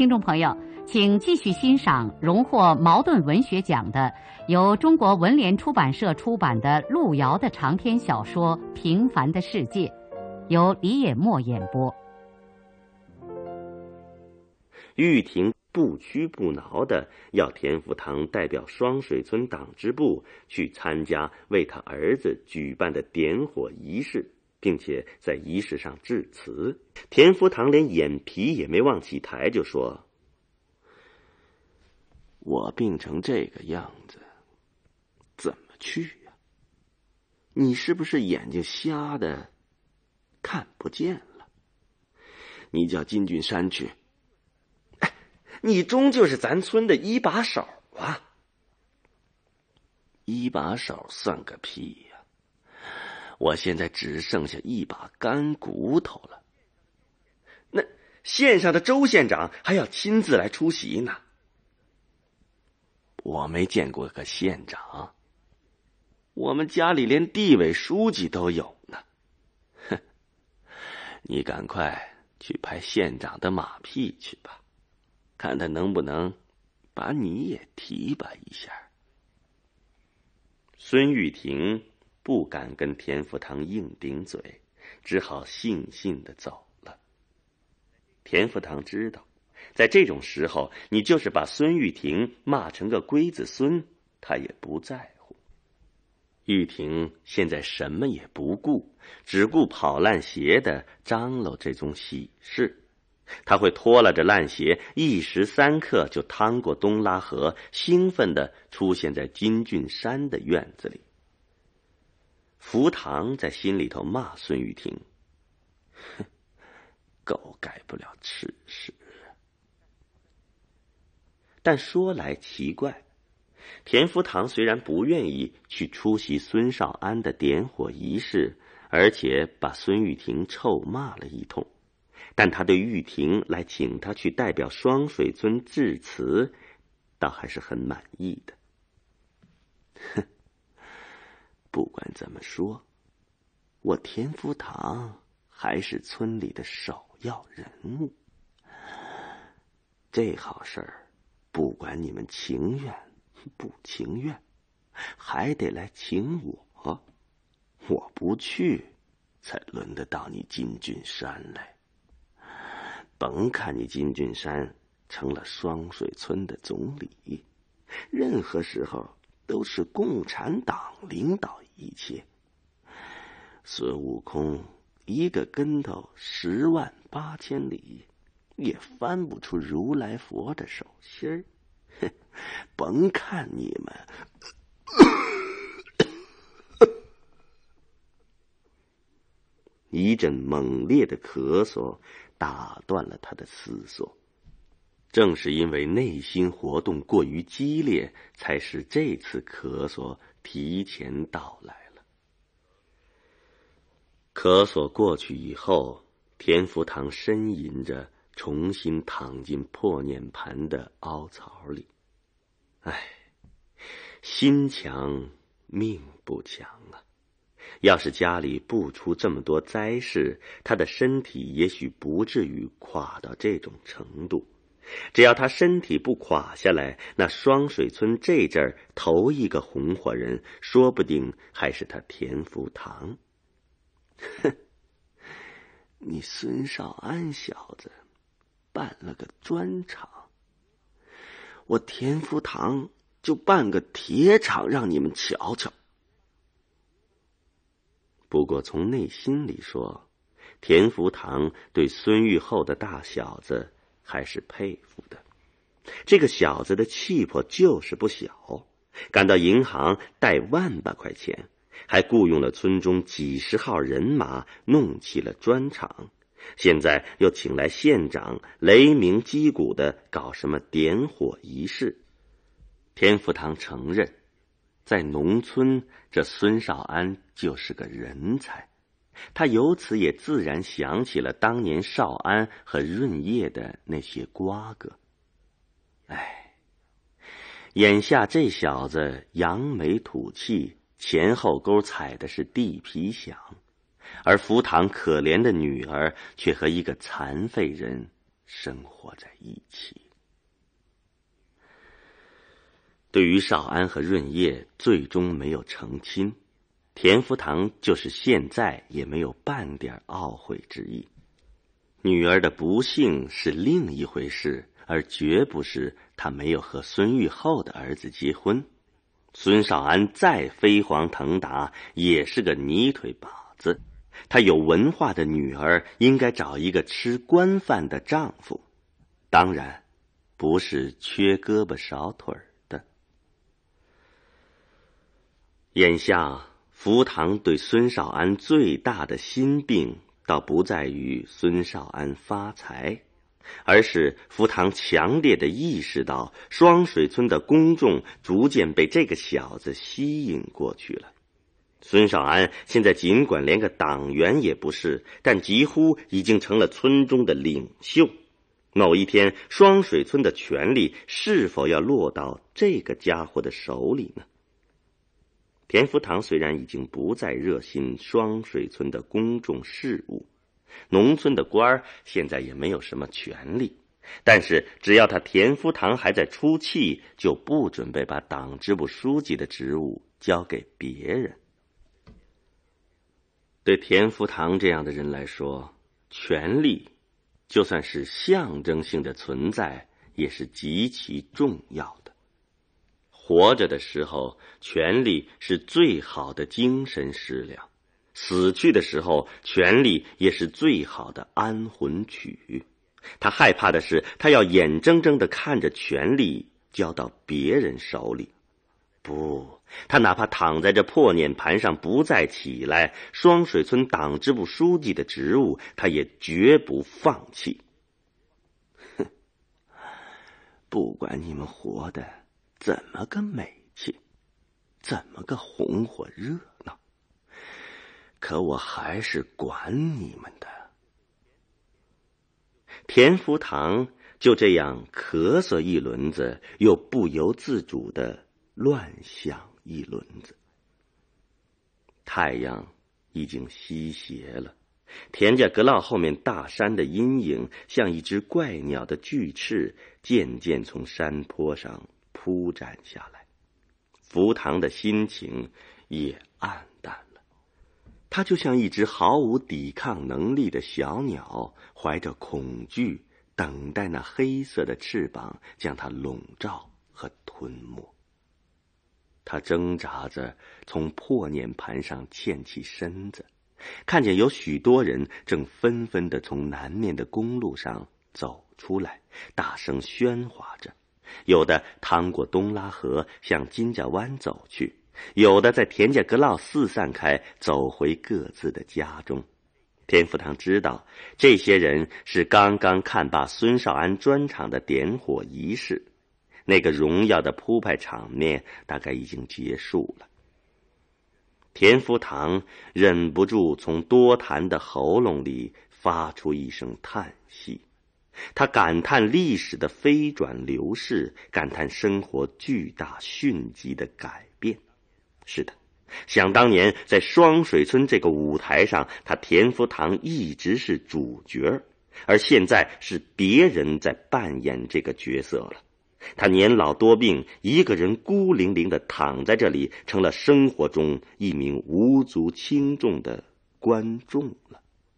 听众朋友，请继续欣赏荣获茅盾文学奖的、由中国文联出版社出版的路遥的长篇小说《平凡的世界》，由李野墨演播。 玉婷不屈不挠地要田福堂代表双水村党支部去参加为他儿子举办的点火仪式，并且在仪式上致辞。田福堂连眼皮也没往起抬，就说： 我病成这个样子，怎么去呀？你是不是眼睛瞎的看不见了？你叫金俊山去。 你终究是咱村的一把手啊！ 一把手算个屁呀！我现在只剩下一把干骨头了。 那县上的周县长还要亲自来出席呢。 我没见过个县长，我们家里连地委书记都有呢。哼，你赶快去拍县长的马屁去吧，看他能不能把你也提拔一下。 孙玉婷不敢跟田福堂硬顶嘴，只好悻悻地走了。田福堂知道，在这种时候，你就是把孙玉婷骂成个龟子孙，他也不在乎。玉婷现在什么也不顾，只顾跑烂鞋的张罗这宗喜事。他会拖拉着烂鞋，一时三刻就趟过东拉河，兴奋地出现在金俊山的院子里。福堂在心里头骂孙玉婷： 哼，狗改不了吃屎。 但说来奇怪，田福堂虽然不愿意去出席孙少安的点火仪式，而且把孙玉婷臭骂了一通，但他对玉婷来请他去代表双水村致辞，倒还是很满意的。 哼，不管怎么说，我田福堂还是村里的首要人物。这好事儿，不管你们情愿不情愿，还得来请我。我不去，才轮得到你金俊山来。甭看你金俊山成了双水村的总理，任何时候都是共产党领导一切。孙悟空一个跟头108000里，也翻不出如来佛的手心儿。甭看你们一阵猛烈的咳嗽打断了他的思索。正是因为内心活动过于激烈，才使这次咳嗽提前到来了。咳嗽过去以后，田福堂呻吟着重新躺进破念盘的凹槽里。唉，心强命不强啊！要是家里不出这么多灾事，他的身体也许不至于垮到这种程度。只要他身体不垮下来，那双水村这阵儿头一个红火人，说不定还是他田福堂。 哼，你孙少安小子办了个砖厂，我田福堂就办个铁厂让你们瞧瞧。 不过从内心里说，田福堂对孙玉厚的大小子还是佩服的。这个小子的气魄就是不小，赶到银行贷1万块钱，还雇佣了村中几10号人马弄起了砖厂，现在又请来县长雷鸣击鼓的搞什么点火仪式。田福堂承认，在农村这孙少安就是个人才，他由此也自然想起了当年少安和润叶的那些瓜葛。唉，眼下这小子扬眉吐气，前后沟踩的是地皮响，而福堂可怜的女儿却和一个残废人生活在一起。对于少安和润叶最终没有成亲，田福堂就是现在也没有半点懊悔之意。女儿的不幸是另一回事，而绝不是他没有和孙玉厚的儿子结婚。孙少安再飞黄腾达，也是个泥腿耙子。他有文化的女儿应该找一个吃官饭的丈夫，当然不是缺胳膊少腿的。眼下福堂对孙少安最大的心病倒不在于孙少安发财，而是福堂强烈地意识到双水村的公众逐渐被这个小子吸引过去了。孙少安现在尽管连个党员也不是，但几乎已经成了村中的领袖。某一天，双水村的权力是否要落到这个家伙的手里呢？田福堂虽然已经不再热心双水村的公众事务，农村的官儿现在也没有什么权利，但是只要他田福堂还在出气，就不准备把党支部书记的职务交给别人。对田福堂这样的人来说，权力就算是象征性的存在，也是极其重要的。活着的时候，权力是最好的精神食粮；死去的时候，权力也是最好的安魂曲。他害怕的是，他要眼睁睁地看着权力交到别人手里。不，他哪怕躺在这破碾盘上不再起来，双水村党支部书记的职务，他也绝不放弃。哼，不管你们活的怎么个美气，怎么个红火热闹，可我还是管你们的。田福堂就这样咳嗽一轮子，又不由自主地乱想一轮子。太阳已经西斜了，田家阁老后面大山的阴影像一只怪鸟的巨翅，渐渐从山坡上铺展下来。福堂的心情也暗淡了，他就像一只毫无抵抗能力的小鸟，怀着恐惧等待那黑色的翅膀将它笼罩和吞没。他挣扎着从破碾盘上欠起身子，看见有许多人正纷纷地从南面的公路上走出来，大声喧哗着。有的趟过东拉河向金家湾走去，有的在田家阁老四散开，走回各自的家中。田福堂知道，这些人是刚刚看罢孙少安专场的点火仪式，那个荣耀的铺排场面大概已经结束了。田福堂忍不住从多痰的喉咙里发出一声叹息，他感叹历史的飞转流逝，感叹生活巨大迅疾的改变。是的，想当年在双水村这个舞台上，他田福堂一直是主角，而现在是别人在扮演这个角色了。他年老多病，一个人孤零零地躺在这里，成了生活中一名无足轻重的观众了。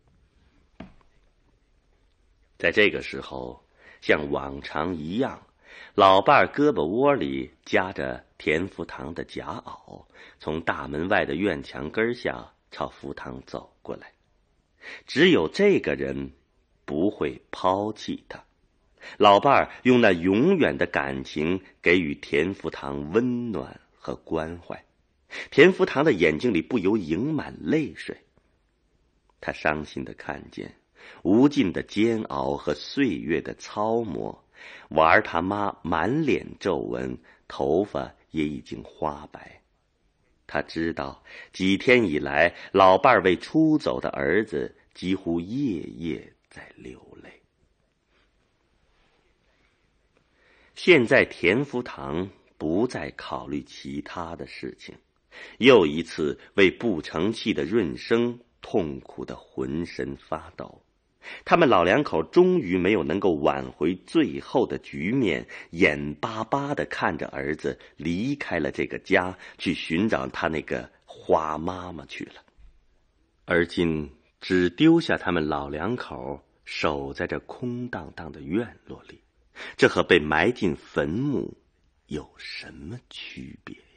在这个时候，像往常一样，老伴胳膊窝里夹着田福堂的夹袄，从大门外的院墙根下朝福堂走过来。只有这个人不会抛弃他。老伴儿用那永远的感情给予田福堂温暖和关怀，田福堂的眼睛里不由盈满泪水。他伤心地看见无尽的煎熬和岁月的操磨，娃儿他妈满脸皱纹，头发也已经花白。他知道几天以来，老伴儿为出走的儿子几乎夜夜在流泪。现在田福堂不再考虑其他的事情，又一次为不成器的润生痛苦的浑身发抖。 他们老两口终于没有能够挽回最后的局面，眼巴巴地看着儿子离开了这个家，去寻找他那个花妈妈去了。而今只丢下他们老两口守在这空荡荡的院落里，这和被埋进坟墓有什么区别呀？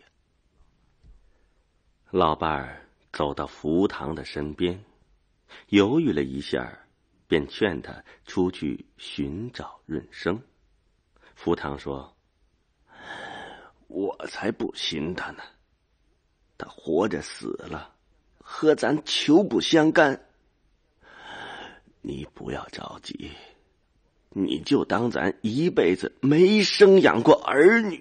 老伴儿走到福堂的身边，犹豫了一下，便劝他出去寻找润生。福堂说：“ 我才不信他呢，他活着死了，和咱求不相干。你不要着急，你就当咱一辈子没生养过儿女。”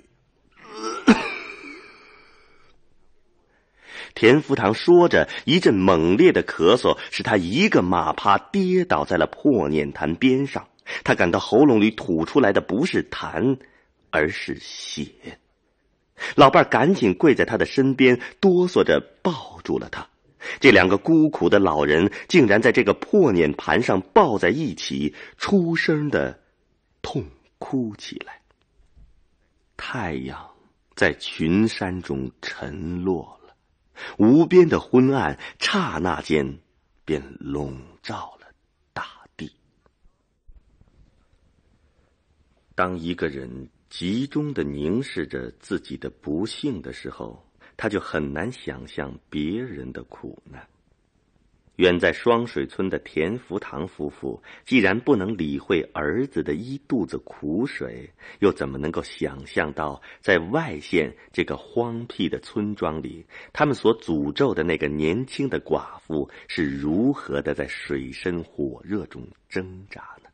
田福堂说着，一阵猛烈的咳嗽使他一个马趴跌倒在了破碾坛边上。他感到喉咙里吐出来的不是痰，而是血。老伴赶紧跪在他的身边，哆嗦着抱住了他。这两个孤苦的老人竟然在这个破碾盘上抱在一起，出声的痛哭起来。太阳在群山中沉落了，无边的昏暗刹那间便笼罩了大地。当一个人集中地凝视着自己的不幸的时候，他就很难想象别人的苦难。远在双水村的田福堂夫妇既然不能理会儿子的一肚子苦水，又怎么能够想象到在外县这个荒僻的村庄里，他们所诅咒的那个年轻的寡妇是如何的在水深火热中挣扎呢？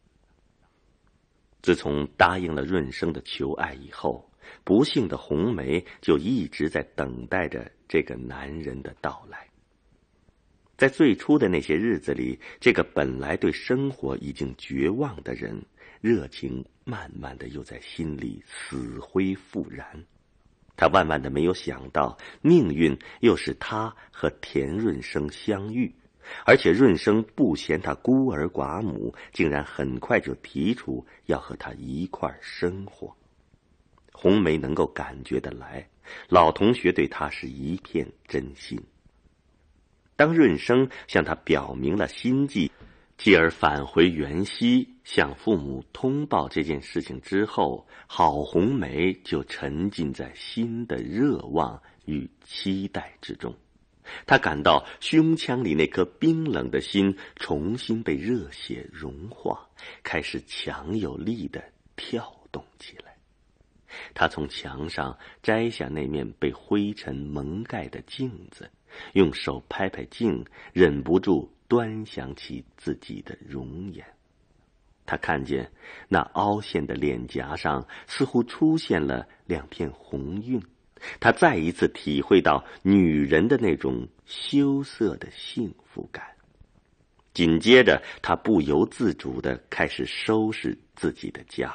自从答应了润生的求爱以后，不幸的红梅就一直在等待着这个男人的到来。在最初的那些日子里，这个本来对生活已经绝望的人，热情慢慢的又在心里死灰复燃。他万万的没有想到，命运又使他和田润生相遇，而且润生不嫌他孤儿寡母，竟然很快就提出要和他一块生活。红梅能够感觉得来，老同学对他是一片真心。当润生向他表明了心迹，继而返回原西向父母通报这件事情之后，郝红梅就沉浸在新的热望与期待之中。她感到胸腔里那颗冰冷的心重新被热血融化，开始强有力地跳动起来。她从墙上摘下那面被灰尘蒙盖的镜子，用手拍拍镜，忍不住端详起自己的容颜。他看见那凹陷的脸颊上似乎出现了两片红晕，他再一次体会到女人的那种羞涩的幸福感。紧接着，他不由自主地开始收拾自己的家。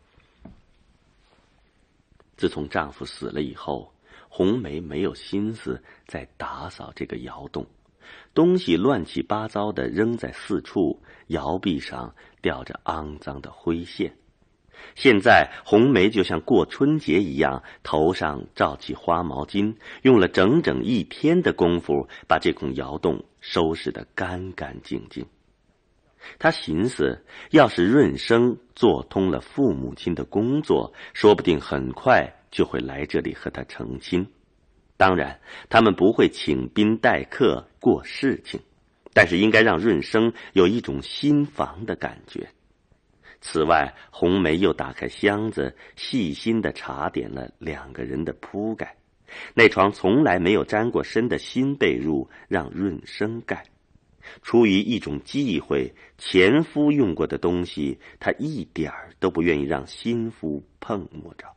自从丈夫死了以后，红梅没有心思再打扫这个窑洞，东西乱七八糟的扔在四处，窑壁上吊着肮脏的灰线。现在红梅就像过春节一样，头上罩起花毛巾，用了整整一天的功夫把这孔窑洞收拾得干干净净。他寻思，要是润生做通了父母亲的工作，说不定很快就会来这里和他成亲。当然，他们不会请宾待客过事情，但是应该让润生有一种新房的感觉。此外，红梅又打开箱子，细心地查点了两个人的铺盖。那床从来没有沾过身的新被褥让润生盖。出于一种忌讳，前夫用过的东西，她一点儿都不愿意让新夫碰摸着。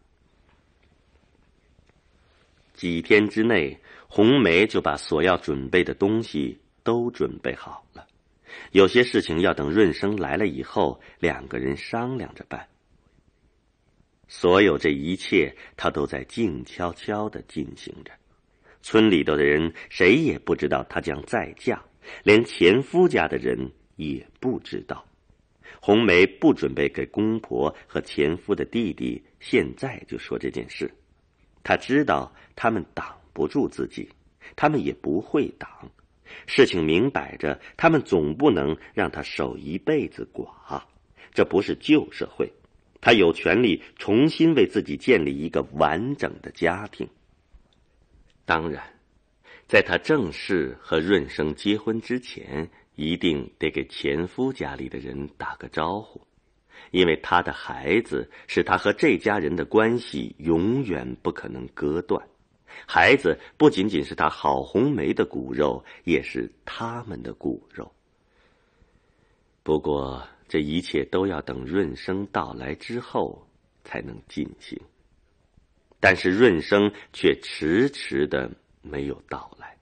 几天之内，红梅就把所要准备的东西都准备好了。有些事情要等润生来了以后，两个人商量着办。所有这一切，她都在静悄悄地进行着。村里头的人谁也不知道她将再嫁，连前夫家的人也不知道。红梅不准备给公婆和前夫的弟弟现在就说这件事，她知道他们挡不住自己，他们也不会挡。事情明摆着，他们总不能让他守一辈子寡，这不是旧社会，他有权利重新为自己建立一个完整的家庭。当然，在他正式和润生结婚之前，一定得给前夫家里的人打个招呼，因为他的孩子是他和这家人的关系永远不可能割断。孩子不仅仅是他郝红梅的骨肉，也是他们的骨肉。不过这一切都要等润生到来之后才能进行。但是润生却迟迟的没有到来。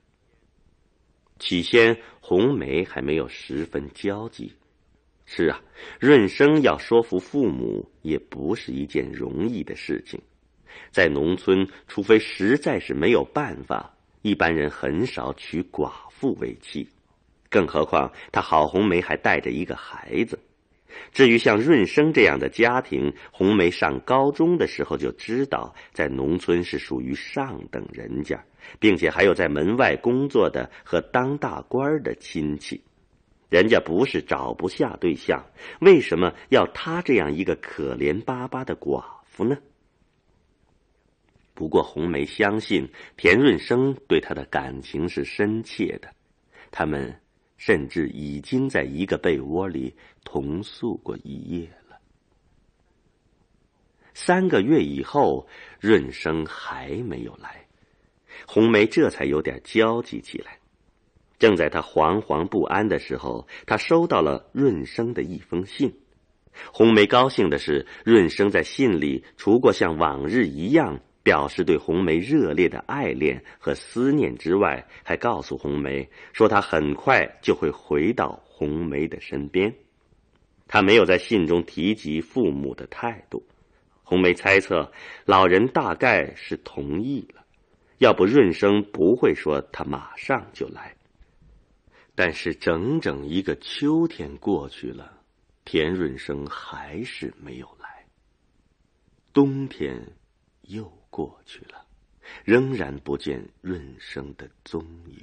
起先红梅还没有十分焦急。是啊，润生要说服父母也不是一件容易的事情。在农村，除非实在是没有办法，一般人很少娶寡妇为妻，更何况他郝红梅还带着一个孩子。至于像润生这样的家庭，红梅上高中的时候就知道，在农村是属于上等人家，并且还有在门外工作的和当大官的亲戚。人家不是找不下对象，为什么要他这样一个可怜巴巴的寡妇呢？不过红梅相信田润生对她的感情是深切的，他们甚至已经在一个被窝里同宿过一夜了。3个月以后，润生还没有来，红梅这才有点焦急起来。正在她惶惶不安的时候，她收到了润生的一封信。红梅高兴的是，润生在信里除过像往日一样表示对红梅热烈的爱恋和思念之外，还告诉红梅说他很快就会回到红梅的身边。他没有在信中提及父母的态度，红梅猜测老人大概是同意了，要不润生不会说他马上就来。但是整整一个秋天过去了，田润生还是没有来。冬天又过去了，仍然不见润生的踪影。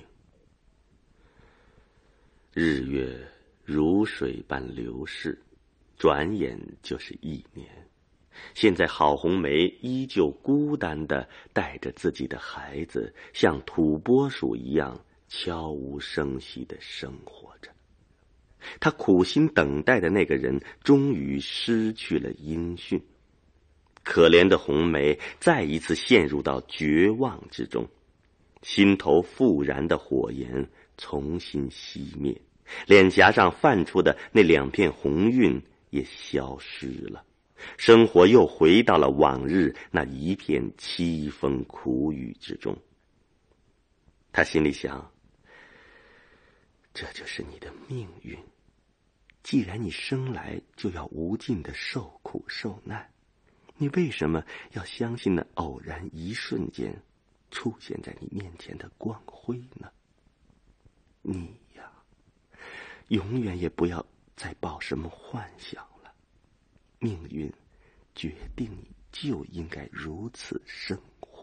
日月如水般流逝，转眼就是1年。现在郝红梅依旧孤单地带着自己的孩子，像土拨鼠一样悄无声息地生活着。她苦心等待的那个人终于失去了音讯。可怜的红梅再一次陷入到绝望之中，心头复燃的火焰重新熄灭，脸颊上泛出的那2片红晕也消失了，生活又回到了往日那一片凄风苦雨之中。他心里想，这就是你的命运，既然你生来就要无尽的受苦受难，你为什么要相信那偶然一瞬间出现在你面前的光辉呢？你呀，永远也不要再抱什么幻想了。命运决定你就应该如此生活。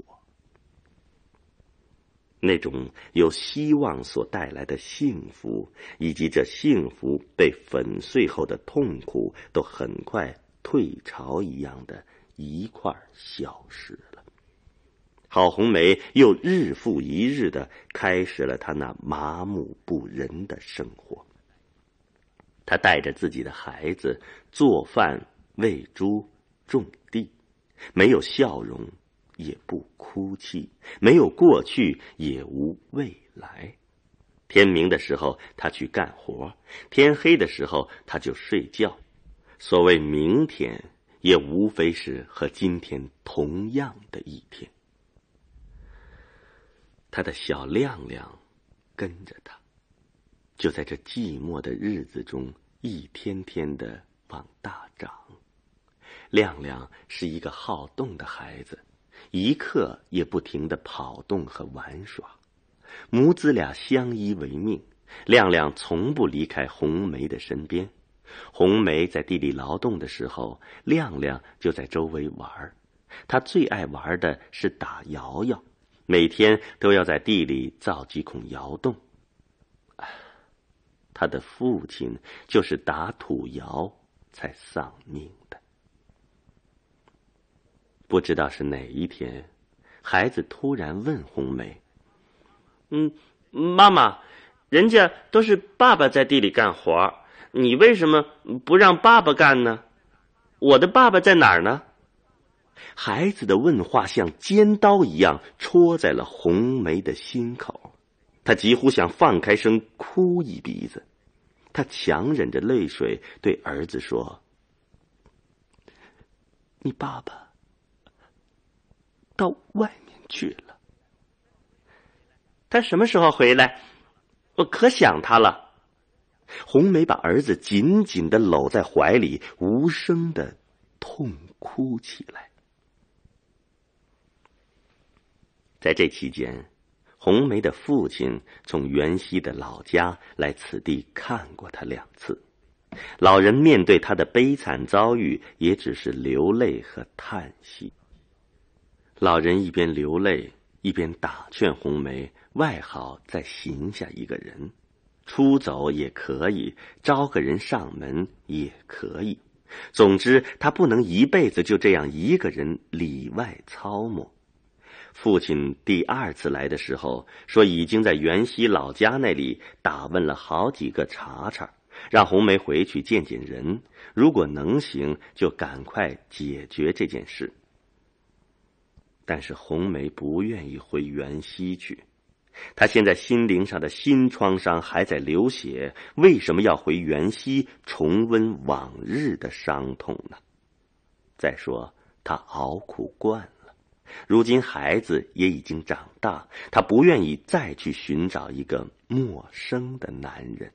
那种由希望所带来的幸福，以及这幸福被粉碎后的痛苦，都很快退潮一样的一块消失了。郝红梅又日复一日地开始了她那麻木不仁的生活。她带着自己的孩子做饭、喂猪、种地，没有笑容，也不哭泣，没有过去，也无未来。天明的时候她去干活，天黑的时候她就睡觉。所谓明天，也无非是和今天同样的一天。他的小亮亮跟着他，就在这寂寞的日子中一天天的往大长。亮亮是一个好动的孩子，一刻也不停地跑动和玩耍。母子俩相依为命， 亮亮从不离开红梅的身边。红梅在地里劳动的时候，亮亮就在周围玩。他最爱玩的是打窑窑，每天都要在地里造几孔窑洞。他的父亲就是打土窑才丧命的。不知道是哪一天，孩子突然问红梅：妈妈，人家都是爸爸在地里干活，你为什么不让爸爸干呢？我的爸爸在哪儿呢？孩子的问话像尖刀一样戳在了红梅的心口，她几乎想放开声哭一鼻子。她强忍着泪水对儿子说：你爸爸到外面去了。他什么时候回来？我可想他了。红梅把儿子紧紧地搂在怀里，无声地痛哭起来。在这期间，红梅的父亲从原西的老家来此地看过他2次。老人面对他的悲惨遭遇，也只是流泪和叹息。老人一边流泪，一边打劝红梅，外好再寻下一个人，出走也可以，招个人上门也可以。总之，他不能一辈子就这样一个人里外操磨。父亲第2次来的时候，说已经在原西老家那里打问了好几个茬茬，让红梅回去见见人，如果能行，就赶快解决这件事。但是红梅不愿意回原西去，她现在心灵上的新创伤还在流血，为什么要回原西重温往日的伤痛呢？再说她熬苦惯了，如今孩子也已经长大，她不愿意再去寻找一个陌生的男人。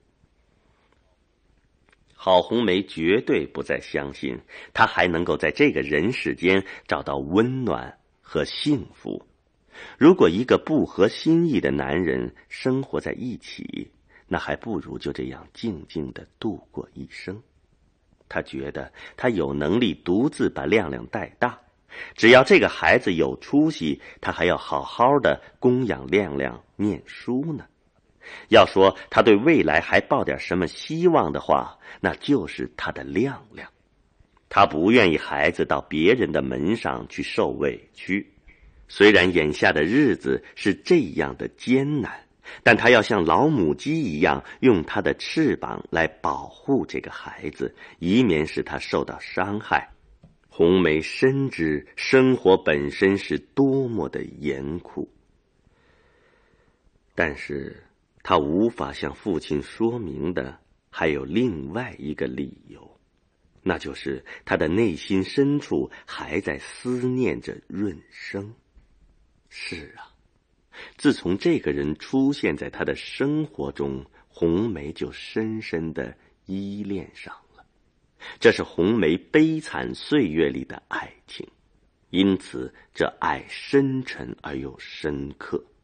郝红梅绝对不再相信她还能够在这个人世间找到温暖和幸福。如果一个不合心意的男人生活在一起，那还不如就这样静静地度过一生。他觉得他有能力独自把亮亮带大，只要这个孩子有出息，他还要好好的供养亮亮念书呢。要说他对未来还抱点什么希望的话，那就是他的亮亮。他不愿意孩子到别人的门上去受委屈，虽然眼下的日子是这样的艰难，但他要像老母鸡一样，用他的翅膀来保护这个孩子，以免使他受到伤害。红梅深知生活本身是多么的严酷，但是他无法向父亲说明的还有另外一个理由，那就是他的内心深处还在思念着润生。是啊，自从这个人出现在他的生活中，红梅就深深地依恋上了。这是红梅悲惨岁月里的爱情，因此这爱深沉而又深刻。